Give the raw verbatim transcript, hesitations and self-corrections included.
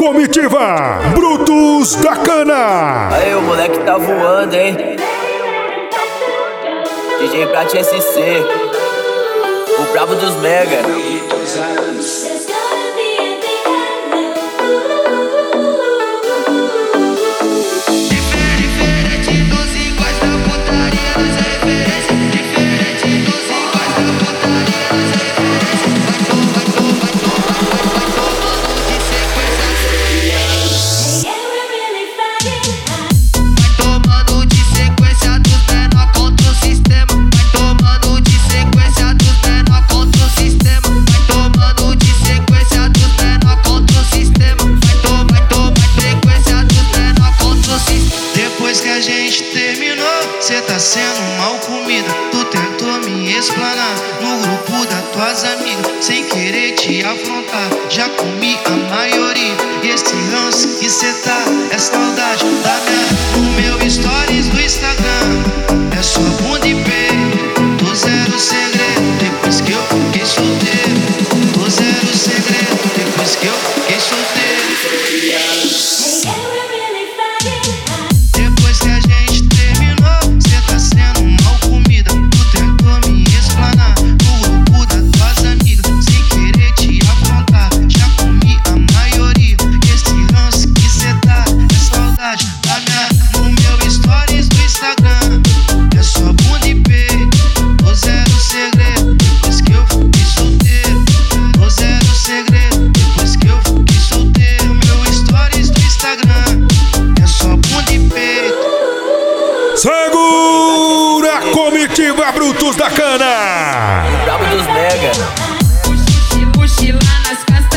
comitiva Brutos da Cana. Aí o moleque tá voando, hein? D J Prat S C, o brabo dos mega. Cê tá sendo mal comida, tu tentou me explanar no grupo das tuas amigas, sem querer te afrontar. Já comi a maioria, e esse ranço que cê tá é saudade da minha. No meu stories do Instagram é só bunda e peito, tô zero segredo depois que eu fiquei solteiro. Tô zero segredo depois que eu fiquei solteiro. Segura a comitiva Brutos da Cana. O brabo dos mega. Mochila nas costas.